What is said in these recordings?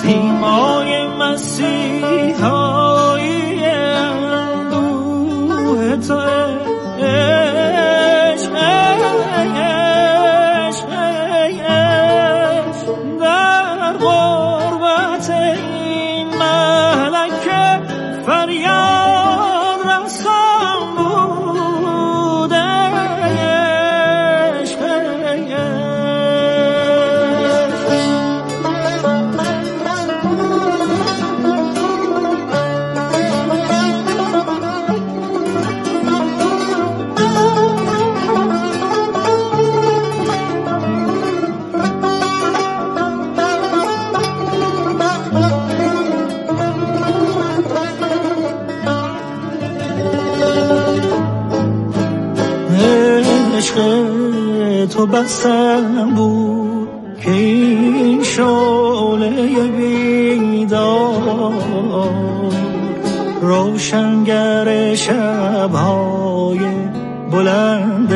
سیمای مسیحایی اندوه تو عشق در غربت این ملکه فریاد رسان بوده تو بسم بود که این شعله بیدار روشنگر شبهای بلند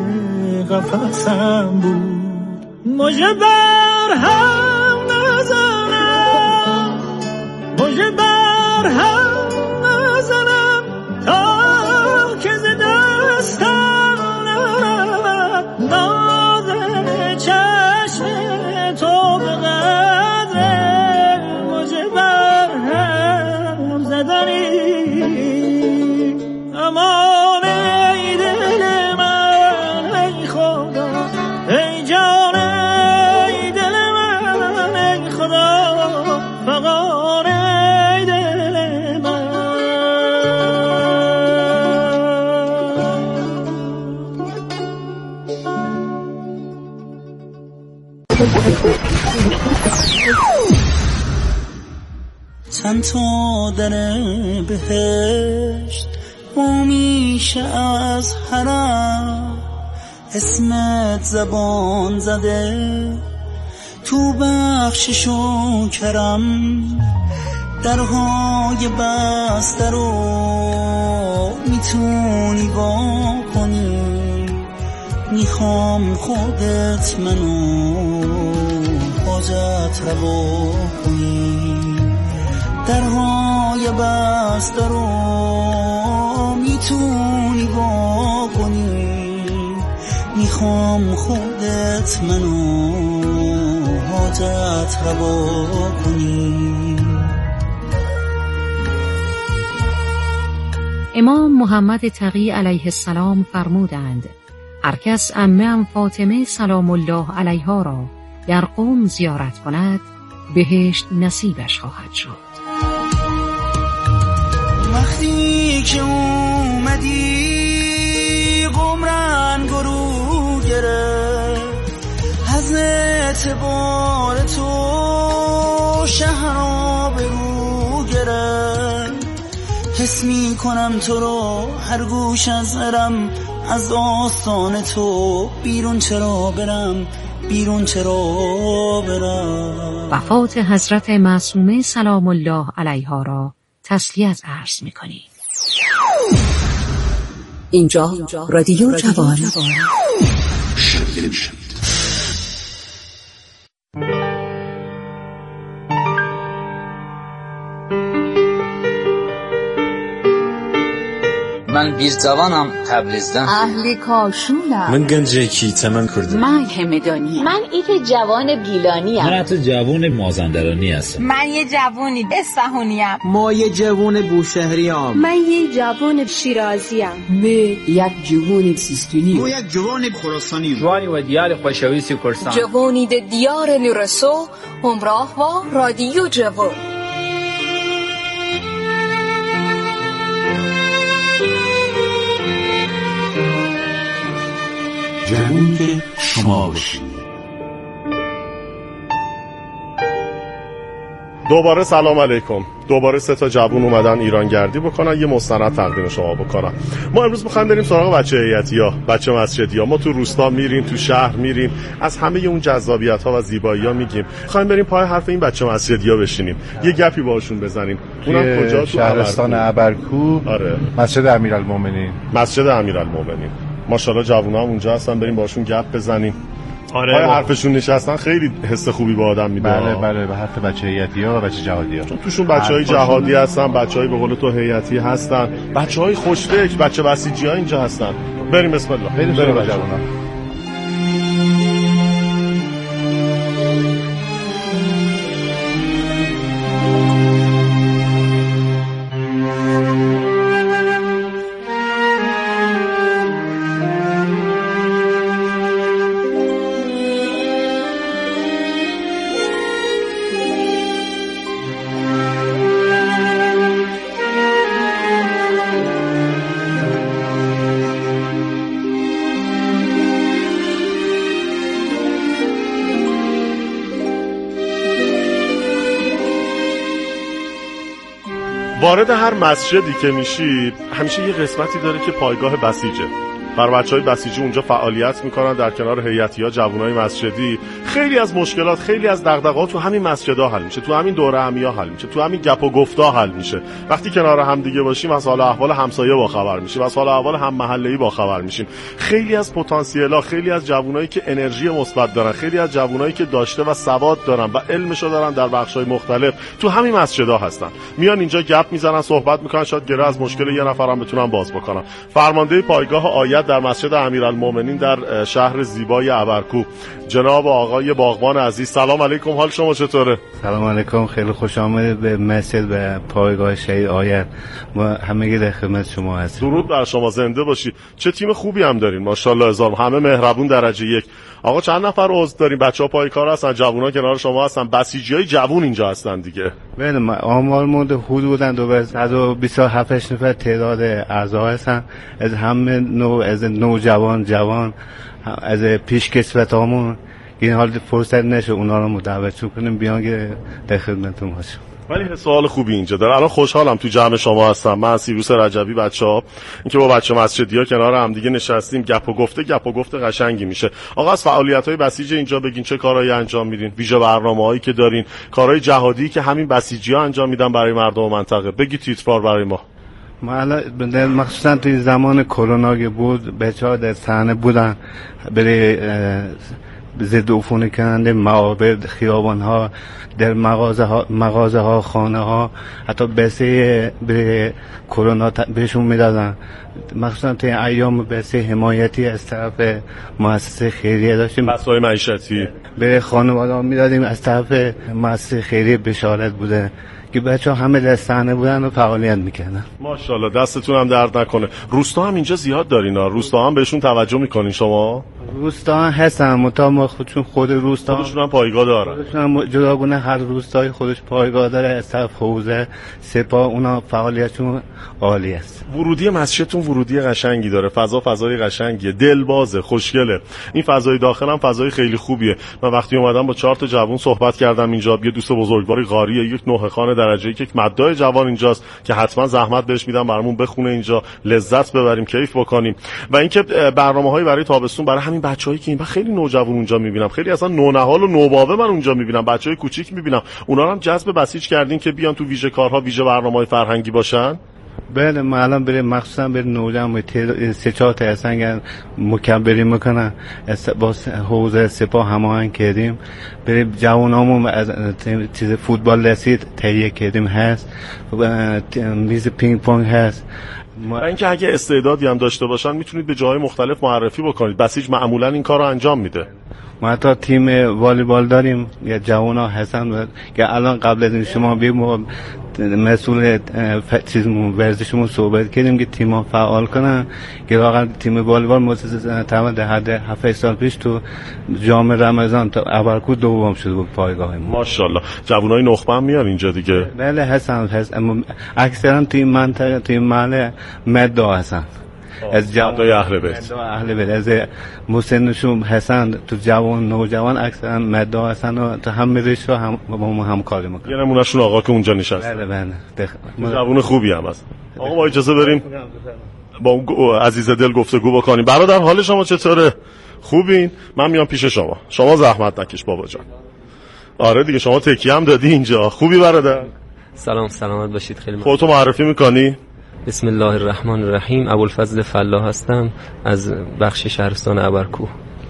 قفسم بود. مژه بر هم نزنم، مژه بر هم نزنم تا که ز دستم نرد ناز چشم تو به قدر مژه بر هم زدنی. امان ای دل من ای خدا، ای جان ای دل من ای خدا، فغان ای دل من. چند تا در بهشت میشه از حرم اسمت زبان زده تو بخشش و کرم. درهای بسته رو میتونی وا کنی، میخوام خودت منو حاجت روا کنی. درهای بسته رو میتونی وا کنی، میخوام خودت منو حاجت روا کنی. امام محمد تقی علیه السلام فرمودند هر کس عمه‌ام فاطمه سلام الله علیها را در قم زیارت کند بهشت نصیبش خواهد شد. وقتی که اومدی قم رنگ رو گرفت، از اعتبار تو شهر آبرو گرفت. حس می کنم تو رو هر گوش از هرم، از آستان تو بیرون چرا برم، بیرون چرا برم. وفات حضرت معصومه سلام الله علیها را تسلیت عرض می‌کنیم. اینجا رادیو جوان. من بیرزوانم تبریزدن. اهل کاشونم. من گنجکی تمام کردم. من همدانی. من ایت جوان گیلانی ام. من حتی جوان مازندرانی هستم. من یه جوانی اصفهانی ام. ما یه جوان بوشهری ام. من یه جوان شیرازی ام. من یک جوان سیستانی. ما یک جوان خراسانی. جوانی و دیار خوشویسی کردستان. جوانی د دیار نورسو همراه با رادیو جوان. جوانی که شما باشید. دوباره سلام علیکم. دوباره 3 تا جوون اومدن ایران گردی بکنن، یه مستند تقدیم شما بکنن. ما امروز می‌خوایم بریم سراغ بچه هیئتی‌ها، بچه مسجدی‌ها. ما تو روستا میریم، تو شهر میریم، از همه اون جذابیت‌ها و زیبایی‌ها میگیم. می‌خوایم بریم پای حرف این بچه مسجدی‌ها بشینیم، یه گپی باهاشون بزنیم. اونم کجا؟ تو شهرستان ابرکو. آره. مسجد امیرالمومنین. مسجد امیرالمومنین. ماشاءالله جوونا هم اونجا هستن، بریم باهاشون گپ بزنیم. آره حرفشون نشستن خیلی حس خوبی به آدم میده. بله حتی بچه هیئتی‌ها و بچه جهادی‌ها، چون توشون بچهای جهادی هستن، بچهای به قول تو هیئتی هستن، بچهای خوشفکر، بچه بسیجی‌ها اینجا هستن. بریم بسم الله. بریم جوونا. وارد هر مسجدی که میشید همیشه یه قسمتی داره که پایگاه بسیجه. برای بچهای بسیجی اونجا فعالیت میکنن در کنار هیئتی‌ها، جوانای مسجدی. خیلی از مشکلات، خیلی از دغدغه‌ها تو همین مسجدها حل میشه، تو همین دوره همی‌ها حل میشه، تو همین گپ و گفتا حل میشه. وقتی کنار هم دیگه باشیم از حال احوال همسایه با خبر میشیم، از حال احوال هم محله‌ای با خبر میشیم. خیلی از پتانسیل‌ها، خیلی از جوانایی که انرژی مثبت دارن، خیلی از جوانایی که داشته و سواد دارن و علمشو دارن در بخش‌های مختلف تو همین مسجدها هستن. میان اینجا گپ میزنن، صحبت میکنن، شاید گره از مشکل یه نفرم بتونن باز بکنن. فرمانده پایگاه آیت در مسجد امیرالمومنین در شهر زیبای ابرکو، جناب آقای باغبان عزیز، سلام علیکم، حال شما چطوره؟ سلام علیکم، خیلی خوش آمدید به مسجد و پایگاه شهید آیت. ما همگی در خدمت شما هستیم. درود بر شما، زنده باشید. چه تیم خوبی هم دارین، ماشاءالله هزار، همه مهربون درجه یک. آقا چند نفر عضو دارین؟ بچه‌ها پای کار هستن، جوونا کنار شما هستن، بسیجیای جوون اینجا هستن دیگه. بله، آمارمون حدوداً 127 نفر تعداد اعضا هستن، از همه نوع، از نوجوان، جوان، از پیشکسوتامون. این حال فرصت نشه اونا رو دعوت کنیم بیان که در خدمتتون باشیم. ولی حس حال خوبی اینجا داره. الان خوشحالم تو جمع شما هستم. من سیروس رجبی، بچه‌ها اینکه با بچه مسجدی‌ها کنار هم دیگه نشستیم، گپ و گفته قشنگی میشه. آقا از فعالیت‌های بسیج اینجا بگین، چه کارهایی انجام میدین؟ ویژه برنامه‌هایی که دارین، کارهای جهادی که همین بسیجی‌ها انجام میدن برای مردم منطقه. بگید تیتروار برای ما. مخصوصا توی زمان کرونا که بود بچه‌ها در صحنه بودن برای ضد عفونی کننده معابد، خیابان‌ها، در مغازه‌ها، خانه‌ها، حتی بسته به کرونا بهشون میدادن. مخصوصا توی ایام بسته حمایتی از طرف مؤسسه خیریه داشتیم، بسای معیشتی به خانواده‌ها میدادیم. از طرف مؤسسه خیریه بشارت بوده که بچه‌ها همه در صحنه بودن و فعالیت میکردن. ماشاءالله، دستتون هم درد نکنه. روستا هم اینجا زیاد دارین ها، روستا هم بهشون توجه میکنین شما؟ روستا هم هستن، مطابق خود روستا خودشون هم پایگاه دارن. خودشون هم جداگونه هر روستای خودش پایگاه داره. از طرف حوزه سپاه اونا فعالیتشون عالی است. ورودی مسجدتون ورودی قشنگی داره، فضای قشنگیه، دلبازه، خوشگله. این فضای داخل هم فضای خیلی خوبیه. من وقتی اومدم با 4 تا جوون صحبت کردم اینجا، یه دوست بزرگواری قاریه، یک نوحه‌خوان درجه یک مدعای جوان اینجاست که حتما زحمت بهش میدم برامون بخونه اینجا، لذت ببریم، کیف بکنیم. و اینکه برنامه‌هایی برای تابستون برای همین بچه‌هایی که این وقت خیلی نوجوان اونجا میبینم، خیلی اصلا نونهال و نوباوه من اونجا میبینم، بچه‌های کوچیک میبینم، اونا رو هم جذب بسیج کردین که بیان تو ویژه کارها، ویژه برنامه‌های فرهنگی باشن. بله، ما الان برای مخصوصا برای نوجوان 3-4 تا هستن مکبری میکنن، با حوزه سپاه هماهنگ کردیم. برای جوانامون از چیز فوتبال رسید تهیه کردیم، هست میز پینگ پونگ هست. اینکه اگه استعدادی هم داشته باشن میتونید به جاهای مختلف معرفی بکنید. بسیج معمولا این کارو انجام میده. ما حتی تیم والیبال داریم، یا جوانا هستن که الان قبل از این شما بیم مسئول ورزشمون صحبت کردیم که تیم‌ها فعال کنن که واقعا تیم والیبال مؤسسه تمام در حد 7 سال پیش تو جام رمضان تا ابرکو دوم شده بود پایگاه ما. ماشاءالله، جوانای نخبه هم میان اینجا دیگه. بله هستن اکثرا تیم منطقه، تیم محله مدا هستن، از جوانای اهل بیت، از مسنشون هستن، تو جوان نوجوان اکثرا مدا هستن و تو هم رشته هم با ما همکاری میکنن. یه نمونهشون آقا که اونجا نشسته. بله جوان خوبی هم هست. آقا با اجازه بریم با اون عزیز دل گفتگو بکنیم. برادر حال شما چطوره؟ خوبین؟ من میام پیش شما زحمت نکش بابا جان. آره دیگه، شما تکیه هم دادی اینجا. خوبی برادر؟ سلام، سلامت باشید. خیلی خودتو معرفی میکنی؟ بسم الله الرحمن الرحیم. ابوالفضل فلاح هستم از بخش شهرستان ابرکو.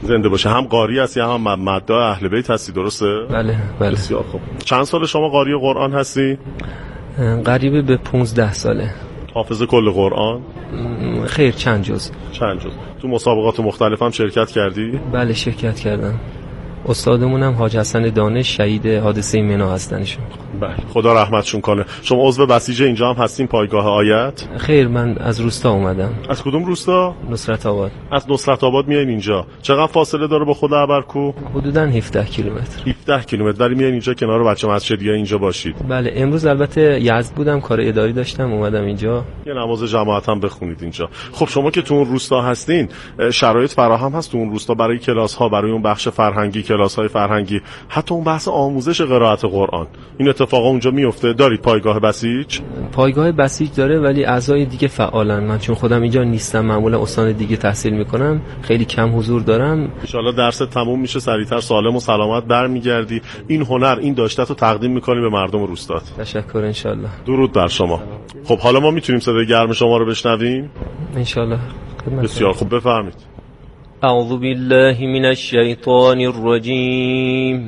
زنده باشه. هم قاری هستی هم مدعا اهل بیت هستی، درسته؟ بله بله. بسیار خوب. چند سال شما قاری قرآن هستی؟ قریبه به 15 ساله. حافظ کل قرآن؟ خیر، چند جز. تو مسابقات مختلف هم شرکت کردی؟ بله شرکت کردم. استادمون هم حاج حسن دانش شهید حادثه منی هستنشون. بله خدا رحمتشون کنه. شما عضو بسیج اینجا هم هستین پایگاه آیت؟ خیر، من از روستا اومدم. از کدوم روستا؟ نصرت آباد. از نصرت آباد میاین اینجا. چقدر فاصله داره با خود عبرکو؟ حدوداً 17 کیلومتر. 17 کیلومتر. ولی میاین اینجا کنار بچه مسجدیه اینجا باشید. بله امروز البته یزد بودم، کار اداری داشتم، اومدم اینجا. یه نماز جماعت هم بخونید اینجا. خب شما که تو اون روستا هستین، شرایط فراهم هست تو اون روستا برای کلاس ها، برای اون بخش فرهنگی، کلاس های فرهنگی، حتی اون بحث آموزش قرائت قرآن؟ این اتفاقا اونجا میفته؟ دارید پایگاه بسیج؟ پایگاه بسیج داره ولی اعضای دیگه فعالن. من چون خودم اینجا نیستم، معمولا استان دیگه تحصیل میکنم، خیلی کم حضور دارم. ان شاءالله درس تموم میشه، سریعتر سالم و سلامت برمیگردی، این هنر، این داشته رو تقدیم میکنی به مردم روستات. تشکر. ان شاءالله. درود بر شما. خب حالا ما میتونیم صدای گرم شما رو بشنویم؟ ان شاءالله. بسیار خوب، بفرمایید. اعوذ بالله من الشیطان الرجیم.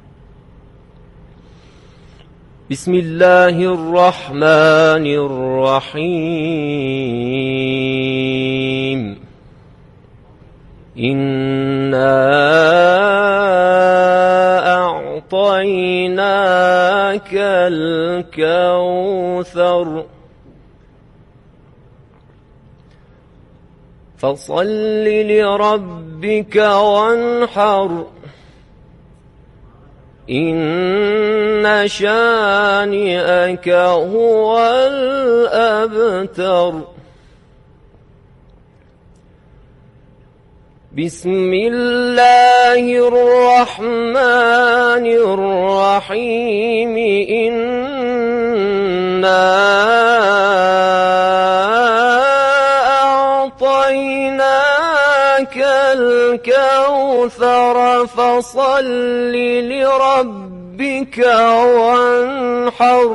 بسم الله الرحمن الرحیم. إنا أعطيناك الكوثر فصل لربك وانحر إن شانئك هو الأبتر. بسم الله الرحمن الرحيم. إنا أعطيناك الكوثر فصل لربك وانحر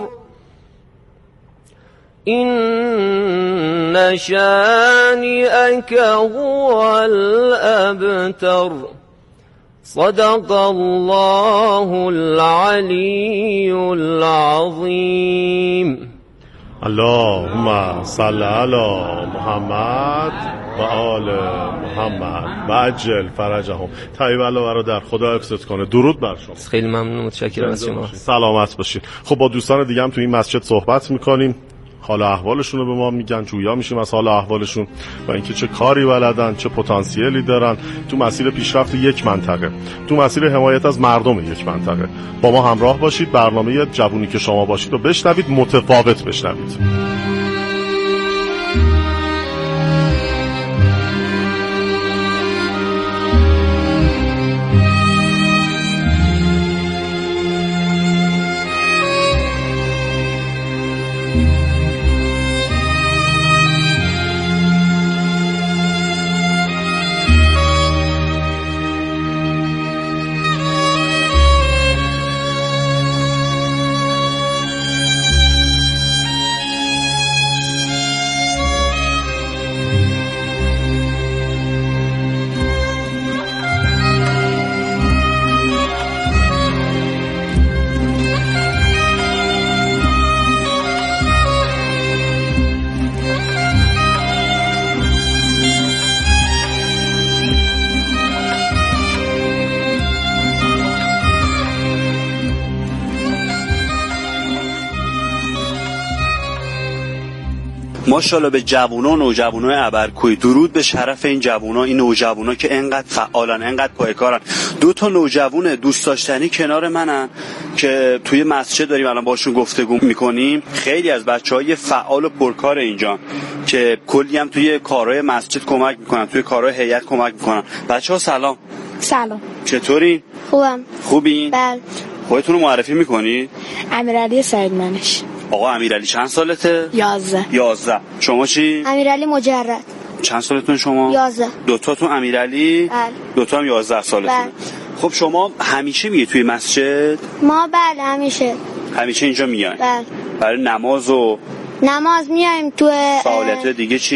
إن شانئك هو الأبتر. صدق الله العلي العظيم. اللهم صل على محمد و آل محمد و عجل فرجهم. طیب الله برادر، خدا حفظت کنه. درود بر شما. خیلی ممنون، متشکرم از شما. سلامت باشید. خب با دوستان دیگه هم تو این مسجد صحبت میکنیم، حال احوالشون رو به ما میگن، جویا میشیم از حال احوالشون و اینکه چه کاری بلدن، چه پتانسیلی دارن تو مسیر پیشرفت یک منطقه، تو مسیر حمایت از مردم یک منطقه. با ما همراه باشید، برنامه جوونی که شما باشید رو بشنوید، متفاوت بشنوید. ماشاءالله به جوونا و نوجوانای ابرکوی. درود به شرف این جوونا، این نوجوانا که انقدر فعالن، انقدر پایکارن. دو تا نوجوان دوست داشتنی کنار منن که توی مسجد داریم الان باشون گفتگو میکنیم. خیلی از بچهای فعال و پرکار اینجا که کلی هم توی کارهای مسجد کمک میکنن، توی کارهای هیئت کمک میکنن. بچه‌ها سلام. سلام. چطورین؟ خوبم. خوبین؟ بله. خودتون رو معرفی میکنی؟ امیرعلی سعیدمنش. آقا امیرعلی چند سالته؟ 11. 11. شما چی؟ امیرعلی مجرد. چند سالتون شما؟ 11. دوتاتون امیرعلی؟ بله. دوتا هم 11 سالتونه. بله. خب شما همیشه میگه توی مسجد؟ ما بله همیشه. همیشه اینجا میاین؟ بله. برای نماز و نماز میایم. تو فعالیت دیگه چی؟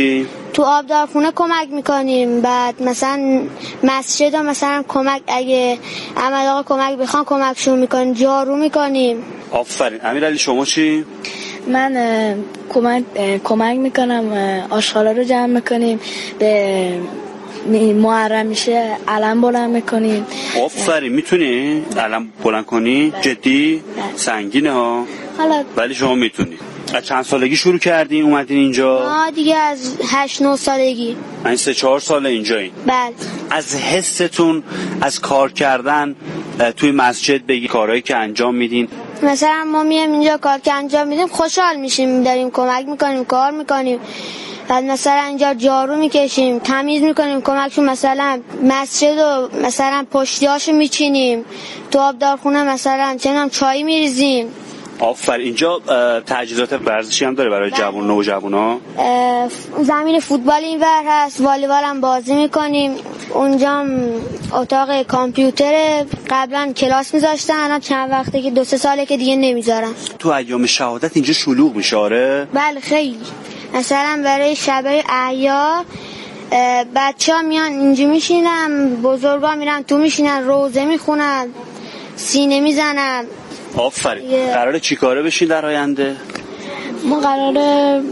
تو آبدارخونه کمک میکنیم. بعد مثلا مسجد ها مثلا کمک، اگه عمل آقا کمک بخوان کمکشون میکنیم، جارو میکنیم. آفرین. امیرعلی شما چی؟ من کمک میکنم، آشغالا رو جمع میکنیم، به محرم میشه علم بلند میکنیم. آفرین. میتونی علم بلند کنی؟ جدی؟ سنگینه ها. حالا ولی شما میتونی. از چند سالگی شروع کردین اومدین اینجا؟ ما دیگه از 8-9 سالگی. من 3-4 سال اینجایین. بله. از حستون از کار کردن توی مسجد بگی کارهایی که انجام میدین. مثلا ما میایم اینجا کار که انجام میدیم خوشحال میشیم، داریم کمک میکنیم، کار میکنیم. بعد مثلا اینجا جارو میکشیم، تمیز میکنیم، کمکشون مثلا مسجد و مثلا پشتیاشو میچینیم، تو آبدارخونه مثلا چای میریزیم. آفرین. اینجا تجهیزات ورزشی هم داره برای جوان نوجوانا؟ زمین فوتبال اینور هست، والیبال هم بازی میکنیم. اونجا اتاق کامپیوتر، قبلا کلاس میذاشتن، الان چند وقته که 2-3 ساله که دیگه نمیذارن. تو ایام شهادت اینجا شلوغ میشه؟ آره. بله خیلی. مثلا برای شب احیا بچه‌ها میان اینجا میشینن، بزرگا میرن تو میشینن، روزه میخونن، سینه میزنن. آفرین. قراره چی کاره بشین در آینده؟ ما قراره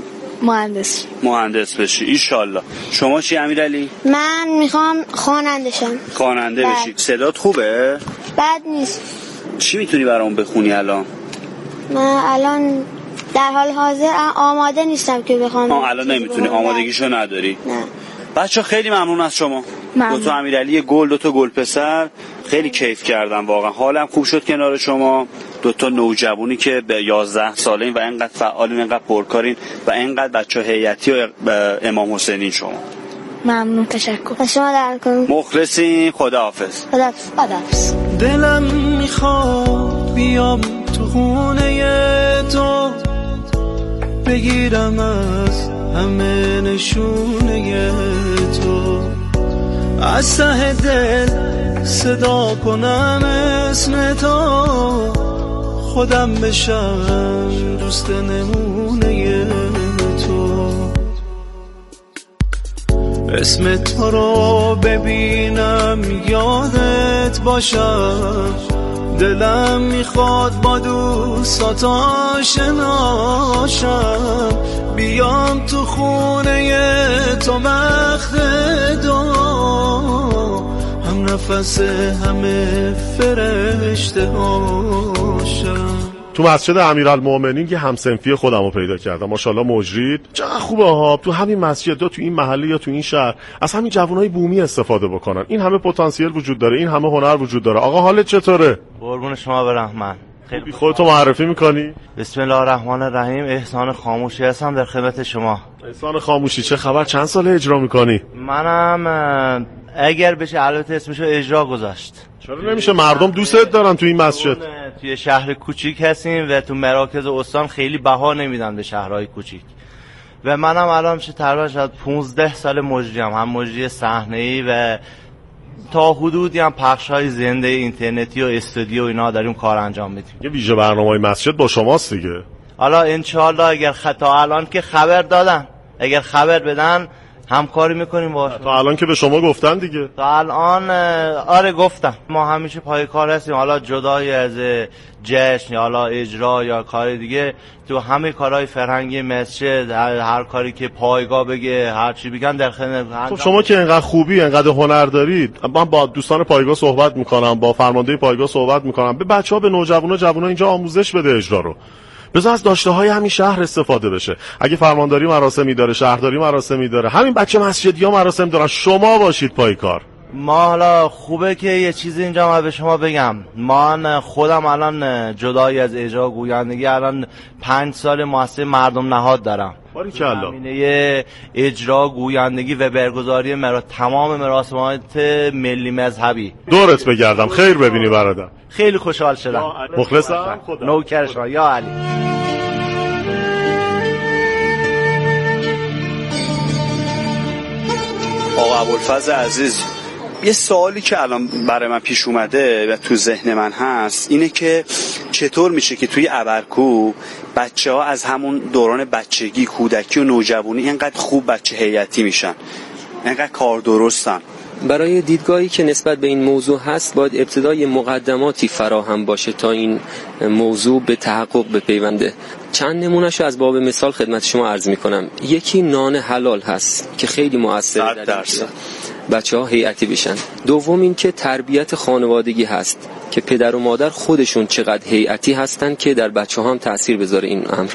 مهندس بشی ایشالله. شما چی امیرعلی؟ من میخوام خواننده بشی. صدات خوبه؟ بد نیست. چی میتونی برام بخونی الان؟ من الان در حال حاضر آماده نیستم که بخوام. الان نمیتونی؟ آمادگیشو نداری؟ نه. بچه خیلی ممنون از شما. 2 امیرعلی گل، 2 گل پسر. خیلی کیف کردم واقعا. حالم خوب شد کنار شما. 2 نوجوانی که به 11 سالین و اینقدر فعالین، اینقدر پرکارین و اینقدر بچه هیئتی و امام حسینین. شما ممنون. تشکر. شما در کن. مخلصین. خداحافظ. خداحافظ. دلم میخواد بیام تو خونه تو، بگیرم از همه نشونه تو، از ته دل صدا کنم اسم تو، خودم بشم دوست نمونه تو، اسم تو رو ببینم یادت باشم، دلم میخواد با دوستات آشناشم، بیام تو خونه تو وقت دو، هم نفس همه فرشته هاشم. تو مسجد امیرالمومنین یه همسنفی خودم رو پیدا کردم، ماشاءالله مجرید چقدر خوبه ها. تو همین مسجد تو این محله یا تو این شهر از همین جوانای بومی استفاده بکنن. این همه پتانسیل وجود داره، این همه هنر وجود داره. آقا حالت چطوره؟ قربون شما برحمن. خیلی خودتو معرفی میکنی؟ بسم الله الرحمن الرحیم. احسان خاموشی هستم در خدمت شما. احسان خاموشی، چه خبر؟ چند ساله اجرا میکنی؟ منم اگر بشه البته اسمشو اجرا گذاشت. چرا نمیشه؟ مردم دوستت دارن تو این مسجد. توی شهر کوچیک هستیم و تو مراکز استان خیلی بها نمیدن به شهرهای کوچیک و منم الان میشه تقریبا شاید 15 سال مجریم، هم مجری صحنه‌ای و تا حدودی هم پخش‌های زنده اینترنتی و استودیو اینا داریم کار انجام میدیم. یه ویژه برنامه‌های مسجد با شماست دیگه. حالا انشالله اگر تا الان که خبر دادن، اگر خبر بدن همکاری میکنیم باهاشون. تا الان که به شما گفتن دیگه. تا الان آره گفتم. ما همیشه پای کار هستیم، حالا جدای از جشن یا حالا اجرا یا کار دیگه، تو همه کارهای فرهنگی مسجد هر کاری که پایگاه بگه، هر چی بگن در خدمت. خب شما که اینقدر خوبی، اینقدر هنر دارید، من با دوستان پایگاه صحبت میکنم، با فرمانده پایگاه صحبت میکنم، به بچه‌ها، به جوونا اینجا آموزش بده اجرا رو. بذار از داشته‌های همین شهر استفاده بشه. اگه فرمانداری مراسمی داره، شهرداری مراسمی داره، همین بچه مسجدی‌ها مراسم دارن، شما باشید پای کار. ما حالا خوبه که یه چیزی اینجا من به شما بگم. من خودم الان جدای از اجرا گویندگی الان 5 سال مؤسسه مردم نهاد دارم. باریکلا. زمینه اجرا گویندگی و برگزاری تمام مراسمات ملی مذهبی. دورت بگردم، خیر ببینی برادر. خیلی خوشحال شدم. مخلصم. خدا. نوکر شما. یا علی. آقا ابوالفضل عزیز، یه سوالی که الان برای من پیش اومده و تو ذهن من هست اینه که چطور میشه که توی ابرکو بچه‌ها از همون دوران بچگی، کودکی و نوجوانی اینقدر خوب بچه هیئتی میشن، اینقدر کار درستن؟ برای دیدگاهی که نسبت به این موضوع هست باید ابتدای مقدماتی فراهم باشه تا این موضوع به تحقق بپیونده. چند نمونهشو از باب مثال خدمت شما عرض میکنم. یکی نان حلال هست که خیلی مؤثره در بچه‌ها هیئتی بشن. دوم این که تربیت خانوادگی هست که پدر و مادر خودشون چقدر هیئتی هستن که در بچه‌ها هم تأثیر بذاره این امر.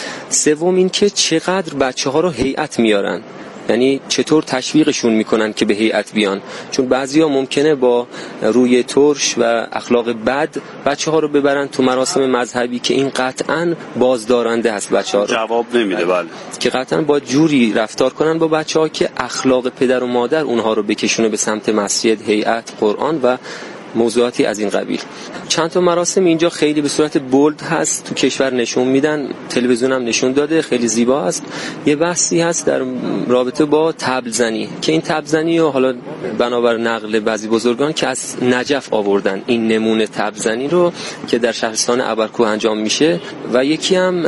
سوم این که چقدر بچه‌ها رو هیئت میارن، یعنی چطور تشویقشون میکنن که به هیئت بیان، چون بعضیا ممکنه با روی ترش و اخلاق بد بچه‌ها رو ببرن تو مراسم مذهبی که این قطعاً بازدارنده هست بچه‌ها رو، جواب نمیده. بله، که قطعاً با جوری رفتار کنن با بچه‌ها که اخلاق پدر و مادر اونها رو بکشونه به سمت مسجد، هیئت، قرآن و موضوعاتی از این قبیل. چند تا مراسم اینجا خیلی به صورت بولد هست تو کشور نشون میدن، تلویزیون هم نشون داده، خیلی زیبا است. یه بحثی هست در رابطه با طبل زنی که این طبل زنی رو حالا بنابر نقل بعضی بزرگان که از نجف آوردن این نمونه طبل زنی رو که در شهرستان ابرکوه انجام میشه، و یکی هم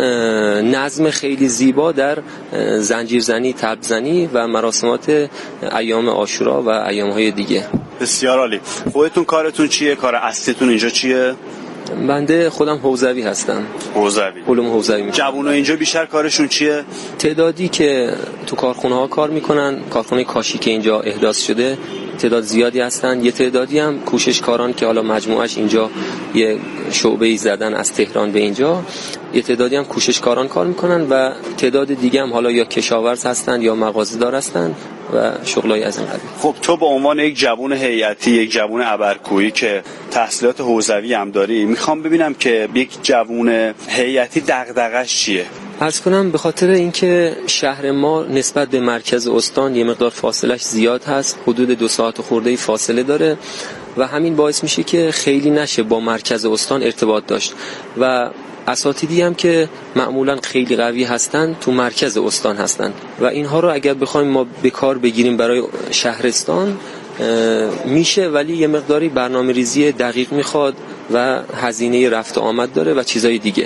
نظم خیلی زیبا در زنجیر زنی، طبل زنی و مراسمات ایام عاشورا و ایام‌های دیگه. بسیار عالی. خودتون کارتون چیه؟ کار اصلیتون اینجا چیه؟ بنده خودم حوزوی هستم. حوزوی. علوم حوزوی میکنم. جوونا اینجا بیشتر کارشون چیه؟ تعدادی که تو کارخونه ها کار میکنن، کارخونه کاشی که اینجا احداث شده تعداد زیادی هستن. یه تعدادی هم کوششکاران که حالا مجموعش اینجا یه شعبه‌ای زدن از تهران به اینجا، یه تعدادی هم کوششکاران کار میکنن و تعداد دیگه هم حالا یا کشاورز هستن یا مغازه‌دار هستن و شغلای از این قبیل. خب تو به عنوان یک جوان هیئتی، یک جوان ابرکویی که تحصیلات حوزوی هم داری، میخوام ببینم که یک جوان هیئتی دغدغش چیه؟ عرض کنم به خاطر اینکه شهر ما نسبت به مرکز استان یه مقدار فاصلش زیاد هست، حدود 2 ساعت خورده فاصله داره و همین باعث میشه که خیلی نشه با مرکز استان ارتباط داشت و اساتیدی هم که معمولا خیلی قوی هستن تو مرکز استان هستن و اینها رو اگر بخوایم ما به کار بگیریم برای شهرستان میشه، ولی یه مقداری برنامه ریزی دقیق میخواد و هزینه رفت و آمد داره و چیزای دیگه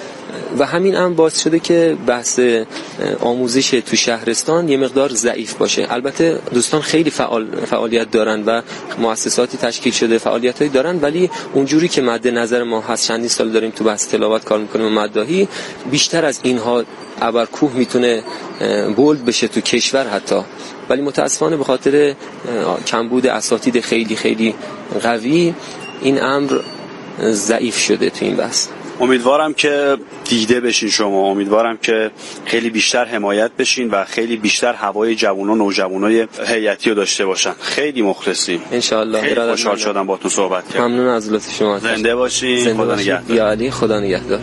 و همین هم باعث شده که بحث آموزش تو شهرستان یه مقدار ضعیف باشه. البته دوستان خیلی فعالیت دارن و مؤسساتی تشکیل شده، فعالیتایی دارن، ولی اونجوری که مد نظر ما هست، چندین سال داریم تو بحث تلاوت کار میکنیم و مداحی، بیشتر از اینها ابرکوه میتونه بولد بشه تو کشور حتی، ولی متاسفانه به خاطر کمبود اساتید خیلی خیلی قوی این امر ضعیف شده تو این بحث. امیدوارم که دیده بشین شما، امیدوارم که خیلی بیشتر حمایت بشین و خیلی بیشتر هوای جوونا، نوجوانای هیئتی رو داشته باشن. خیلی مخلصیم ان شاء الله. خیلی خوشحال شدم باهاتون صحبت کردم. ممنون از لطف شما. زنده باشین. خدا نگهدار. یا علی، خدا نگهدار.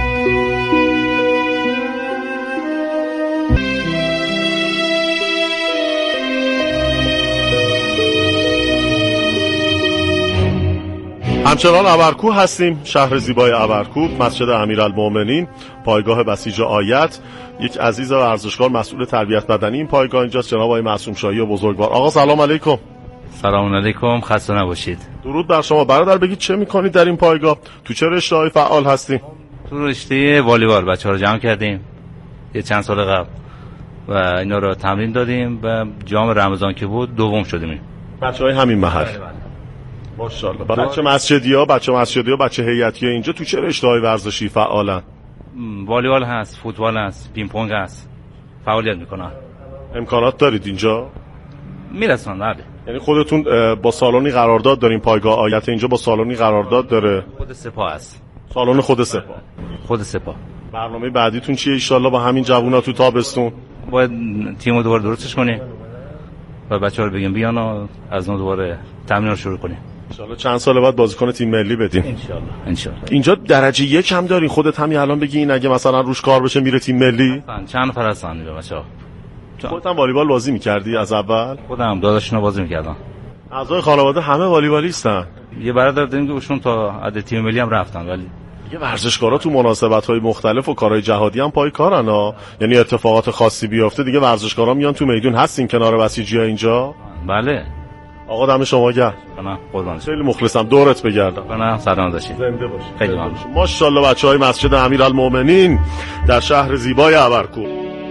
همچنان ابرکوه هستیم، شهر زیبای ابرکوه، مسجد امیرالمومنین، پایگاه بسیج آیت. یک عزیز ورزشکار مسئول تربیت بدنی این پایگاه اینجاست، جناب آقای معصوم شاهی و بزرگوار. آقا سلام علیکم. سلام علیکم، خسته نباشید. درود بر شما. برادر بگید چه میکنید در این پایگاه؟ تو چه رشته‌ای فعال هستین؟ تو رشته والیبال بچه‌ها رو جمع کردیم یه چند سال قبل و اینا رو تمرین دادیم و جام رمضان که بود دوم شدیم. بچه‌های همین محل. ماشاءالله. بچه مسجدی‌ها، بچه هیئتی اینجا تو چه رشته‌های ورزشی فعالن؟ والیبال هست، فوتبال هست، پینگ پونگ هست. فعالیت میکنن. امکانات دارید اینجا؟ میرسن بله. یعنی خودتون با سالونی قرارداد دارین؟ پایگاه آیت اینجا با سالونی قرارداد داره؟ خود سپاه است. سالن خود سپاه. خود سپاه. برنامه بعدیتون چیه ان شاءالله با همین جوونا تو تابستون؟ باید تیمو دوباره درستش کنیم و بچه‌ها رو بگیم بیان و از نو دوباره تمرین رو شروع کنیم. ان شاءالله چند سال بعد بازیکن تیم ملی بدیم ان شاءالله. اینجا درجه 1 هم دارین؟ خودت همین الان بگی این اگه مثلا روش کار بشه میره تیم ملی؟ چند نفر هستن بچه‌ها. خودت هم والیبال بازی می‌کردی از اول؟ خودم داداشونو بازی می‌کردم. اعضای خانواده همه والیبالیستن؟ یه برادر داریم که ایشون تا عد تیم ملی هم رفتن، ولی یه ورزشکارا تو مناسبت‌های مختلف و کارهای جهادی هم پای کارن ها. یعنی اتفاقات خاصی بیفته دیگه ورزشکارا میان تو میدون. هستین کنار بسیجی‌ها اینجا؟ بله. آقا دم شما گرم. خیلی مخلصم، دورت بگردم. سلام داشتید. زنده باشید. خیلی ممنون. ماشاءالله بچهای مسجد امیرالمومنین در شهر زیبای عبرکو.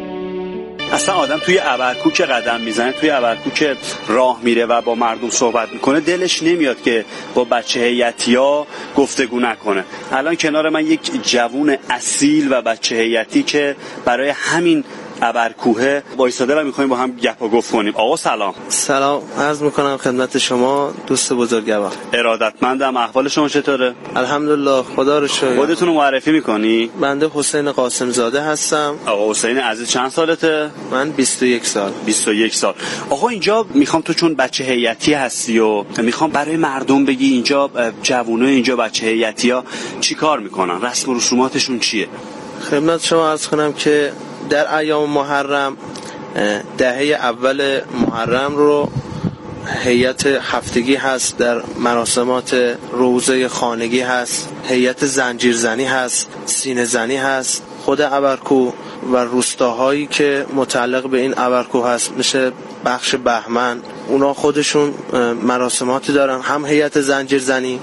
اصلا آدم توی عبرکو که قدم میزنه، توی عبرکو که راه میره و با مردم صحبت میکنه، دلش نمیاد که با بچه هیئتی‌ها گفتگو نکنه. الان کنار من یک جوون اصیل و بچه هیئتی که برای همین عبرکوه وایساده و میخوایم با هم گپ و گفت کنیم. آقا سلام. سلام عرض میکنم خدمت شما دوست بزرگوار. ارادتمندم. احوال شما چطوره؟ الحمدلله، خدا رو شکر. خودتون رو معرفی میکنی؟ بنده حسین قاسم زاده هستم. آقا حسین عزیز چند سالته؟ من 21 سال. 21 سال. آقا اینجا میخوام تو چون بچه هیئتی هستی و میخوام برای مردم بگی اینجا جوونای اینجا بچه هیئتی‌ها چیکار میکنن؟ رسم و رسوماتشون چیه؟ خدمت شما عرض کنم که در ایام محرم، دهه اول محرم رو هیئت هفتگی هست، در مراسمات روزه خانگی هست، هیئت زنجیرزنی هست، سینه زنی هست. خود عبرکو و روستاهایی که متعلق به این عبرکو هست مثل بخش بهمن، اونا خودشون مراسماتی دارن. هم هیئت زنجیرزنی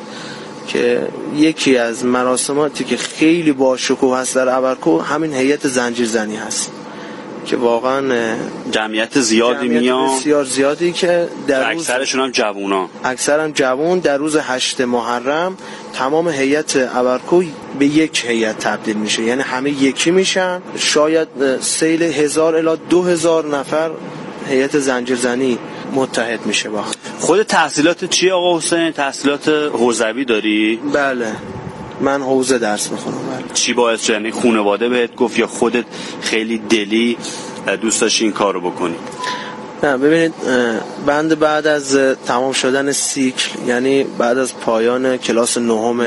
که یکی از مراسماتی که خیلی با شکوه هست در عبرکو همین هیئت زنجیرزنی هست که واقعا جمعیت زیادی میان، بسیار زیادی که در اکثرشون هم جوونا، اکثرا جوون. در روز 8 محرم تمام هیئت عبرکو به یک هیئت تبدیل میشه، یعنی همه یکی میشن. شاید سیل 1000 الی 2000 نفر هیئت زنجیرزنی متحد میشه با خود. تحصیلات چیه آقا حسین؟ تحصیلات حوزوی داری؟ بله، من حوزه درس میخونم. بله. چی باعث یعنی خانواده بهت گفت یا خودت خیلی دلی دوست داشتی این کارو بکنی؟ نه ببینید، بنده بعد از تمام شدن سیکل، یعنی بعد از پایان کلاس نهم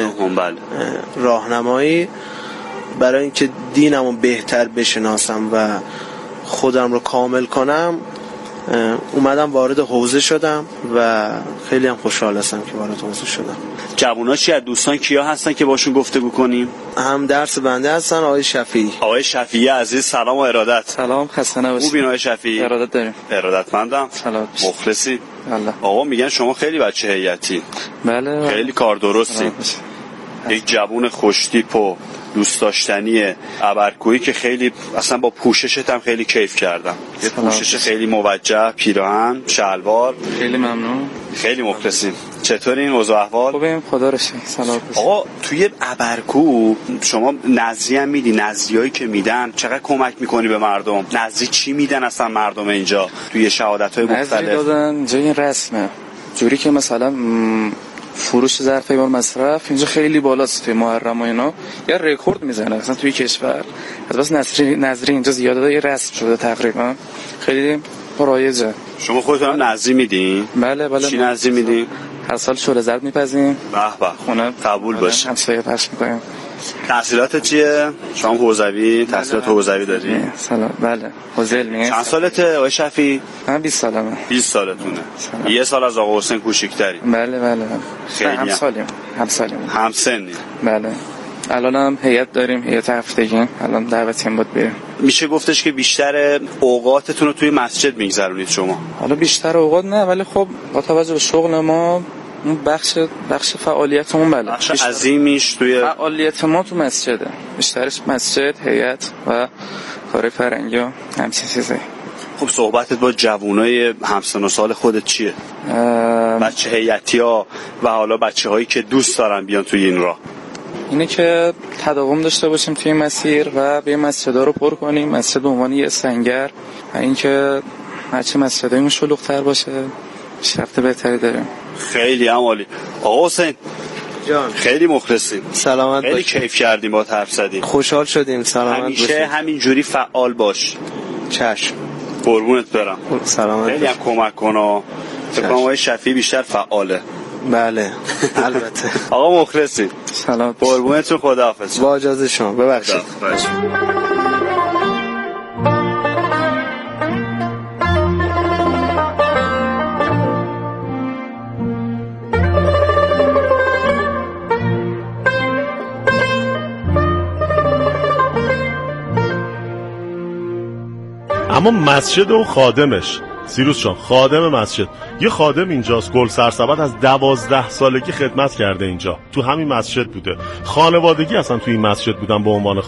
راهنمایی، برای اینکه دینمو بهتر بشناسم و خودم رو کامل کنم، اومدم وارد حوزه شدم و خیلی هم خوشحال هستم که وارد حوزه شدم. جوونا چی از دوستان کیا هستن که باشون گفتگو کنیم؟ هم درس بنده هستن آقای شفیعی. آقای شفیعی عزیز سلام و ارادت. سلام، خسته نباشید. خوبین آقای شفیعی؟ ارادت داریم. ارادتمندم. سلام. مخلصی. الله. آقا میگن شما خیلی بچه هیئتی. بله. خیلی کار درستی. یک جوون خوشتیپ و دوست داشتنی عبرکویی که خیلی اصلا با پوششت هم خیلی کیف کردم. یه پوشش خیلی موجه، پیراهن، شلوار. خیلی ممنون. خیلی مخلصیم. چطوری این اوضاع احوال؟ خوبیم خدا رو شکر. سلام. آقا توی عبرکو شما نظری هم میدی؟ نظریایی که میدن چقدر کمک میکنی به مردم؟ نظری چی میدن اصلا مردم اینجا توی شهادت‌های مختلف؟ نظری دادن اینجا این رسمه، جوری که مثلا فروش ظرف ایوان مصرف اینجا خیلی بالاست توی محرم و اینا، یا رکورد میزنه اصلا توی کشور. از بس نظری اینجا زیاده، یه رسم شده تقریبا، خیلی رایجه. شما خودتون نظری میدین؟ بله. چی نظری میدین؟ هر سال شوره زرد میپزیم. به به، خونه قبول باشه. همسایه پخش میکنیم. تحصیلات چیه؟ شما حوزوی؟ تحصیلات حوزوی داری؟ سلام. بله، حوزه علمیه. چند سالته آقای شفیعی؟ من 20 سالمه. 20 سالتونه. یه سال از آقا حسین کوچیک‌تری. بله. خیلی همسنی. بله. الان هم هیئت داریم، هیئت هفتگی. الان دعوتیم بود بریم. میشه گفتش که بیشتر اوقاتتون رو توی مسجد میگذرونید شما؟ حالا بیشتر اوقات نه، ولی خب با توجه به شغل ما اون بخش فعالیتمون بله. بخش عظیمیش توی فعالیت ما تو مسجده. بیشترش مسجد، هیئت و کار فرنگی و همچین چیزایی. خب صحبتت با جوانای همسن و سال خودت چیه؟ بچه هیئتی‌ها و حالا بچه‌هایی که دوست دارن بیان توی این راه. اینه که تداوم داشته باشیم توی مسیر و به مسجدها رو پر کنیم. مسجد به عنوان یه سنگر و اینکه هرچی مسجدایمون شلوغ‌تر باشه شرط بهتری داریم. خیلی عالی. آقا حسین جان خیلی مخلصیم. سلامت خیلی کیف کردیم با حرف زدیم. خوشحال شدیم. سلامت همیشه باشید. همینجوری فعال باش. چشم. قربونت برم. سلامت. خیلی هم کمک کن. فکر کنم آقای شفیعی بیشتر فعاله. بله البته. آقا مخلصیم. سلام. قربونتون، خداحافظ. با اجازه شما. ببخشید. اما مسجد و خادمش سیروس جان خادم مسجد، یه خادم اینجاست گل سرسبد از 12 سالگی خدمت کرده اینجا، تو همین مسجد بوده، خانوادگی اصلا تو این مسجد بودن به عنوان